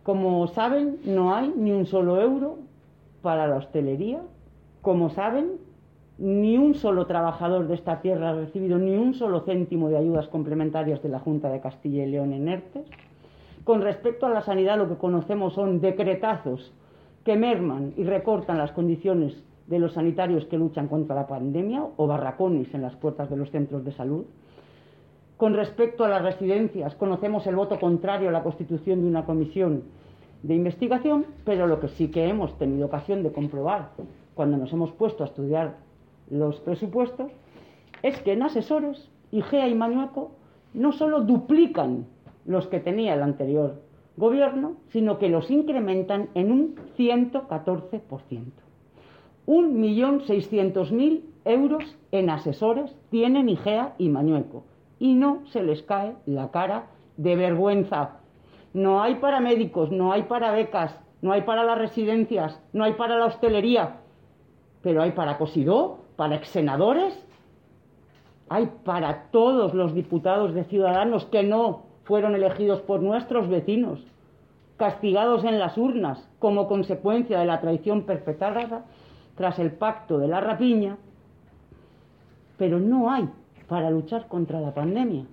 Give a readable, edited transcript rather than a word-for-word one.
Como saben, no hay ni un solo euro para la hostelería. Como saben, ni un solo trabajador de esta tierra ha recibido ni un solo céntimo de ayudas complementarias de la Junta de Castilla y León en ERTE. Con respecto a la sanidad, lo que conocemos son decretazos que merman y recortan las condiciones de los sanitarios que luchan contra la pandemia, o barracones en las puertas de los centros de salud. Con respecto a las residencias, conocemos el voto contrario a la constitución de una comisión de investigación, pero lo que sí que hemos tenido ocasión de comprobar cuando nos hemos puesto a estudiar los presupuestos es que en asesores, Igea y Mañueco no solo duplican los que tenía el anterior gobierno, sino que los incrementan en un 114%. 1.600.000 euros en asesores tienen Igea y Mañueco, y no se les cae la cara de vergüenza. No hay para médicos, no hay para becas, no hay para las residencias, no hay para la hostelería, pero hay para Cosidó, para exsenadores, hay para todos los diputados de Ciudadanos que no fueron elegidos por nuestros vecinos, castigados en las urnas como consecuencia de la traición perpetrada tras el pacto de la rapiña, pero no hay para luchar contra la pandemia.